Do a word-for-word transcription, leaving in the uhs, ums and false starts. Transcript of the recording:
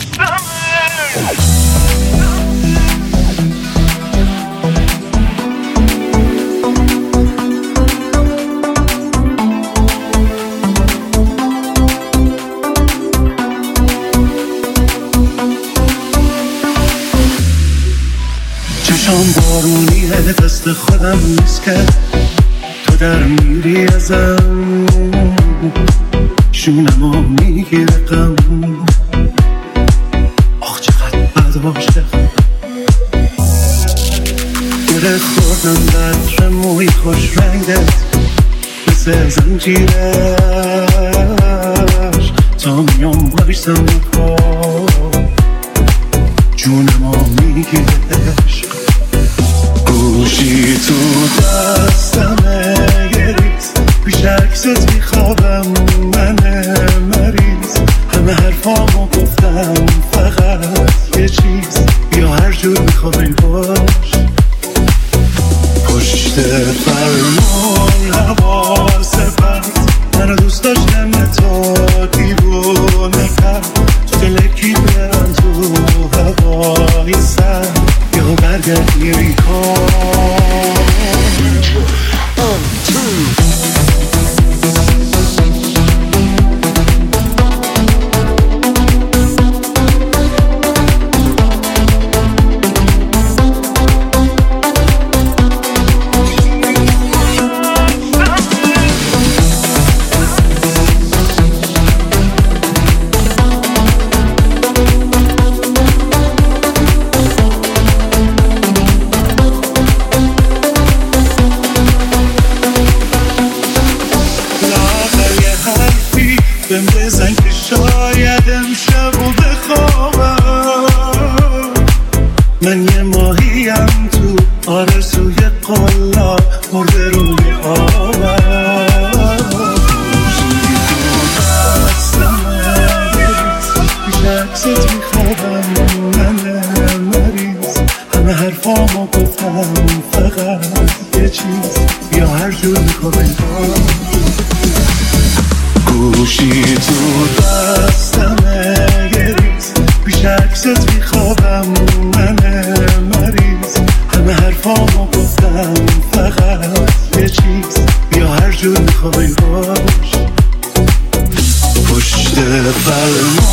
چشام بارونیه دست خودم نیست که تو در میری ازم شونمو میگیره غم آخ چقدر بد عاشقم گره خوردم بطر موی خوش رنگت مثل زنجیرش تا میام بایستم پا جونمو میگیرش گوشی تو دستمه یه ریز پیش عکست میخوابم من مریض همه حرفامو گفتم فقط یه چیز بیا هر جور میخوای باش پشت فرمون حواس بند منو دوست داشتم تو دیوونه کرد تو دلکی برم تو هوای سر یا برگرد میری کن بهم بزن که شاید امشب رو بخوابم من یه ماهیم تو آرزوی قلا مرده روی آبم گوشی تو دستمه بریز پیش عکست میخوابم من مریض همه حرفامو گفتم فقط یه چیز بیا هر جور میخوای گوشی تو دستمه گریز پیش عکست میخوابم من مریض همه حرفامو گفتم فقط یه چیز بیا هر جور میخوای باش پشت فرمون